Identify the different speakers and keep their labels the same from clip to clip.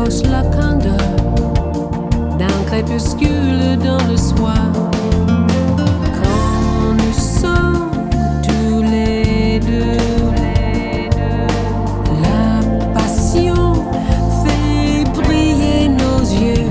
Speaker 1: silence, la candeur d'un crépuscule dans le soir. Quand nous sommes tous les deux, la passion fait briller nos yeux.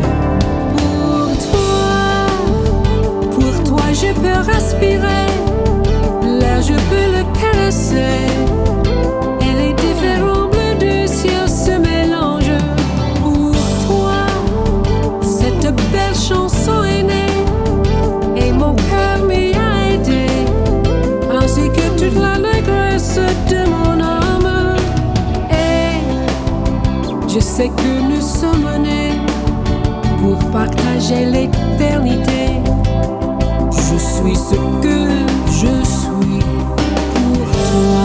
Speaker 1: Pour toi je peux respirer, l'air je peux le caresser. Et les différents bleus du ciel se mélangent. Pour toi, cette belle chanson est née, et mon cœur m'y a aidé, ainsi que toute l'allégresse de mon âme. Et je sais que nous sommes nés pour partager l'éternité. Je suis ce que je suis pour toi.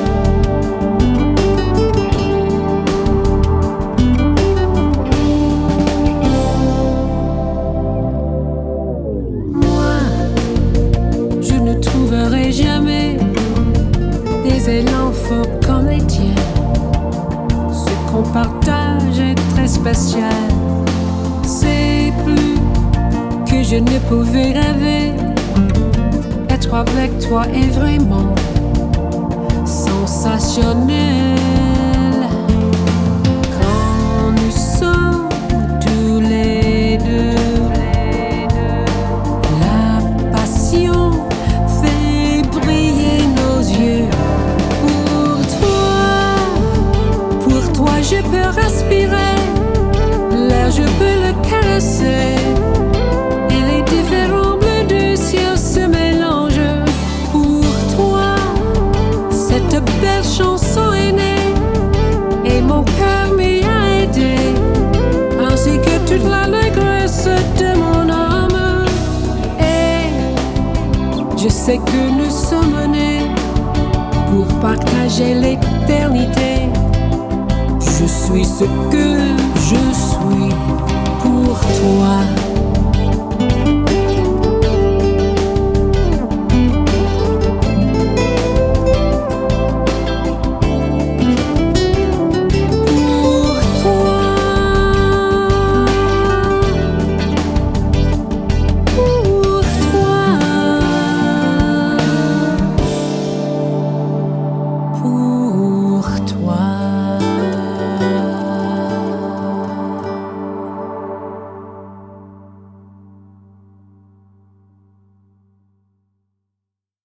Speaker 1: Jamais des élans forts comme les tiens. Ce qu'on partage est très spécial. C'est plus que je ne pouvais rêver. Être avec toi est vraiment sensationnel. Quand nous sommes tous les deux, la passion fait briller nos yeux. Pour toi je peux respirer, l'air je peux le caresser. Et les différents bleus du ciel se mélangent. Pour toi, cette belle chanson est née, et mon cœur m'y a aidé, ainsi que toute l'allégresse de mon âme. Et je sais que nous sommes nés pour partager l'éternité. Je suis ce que je suis pour toi.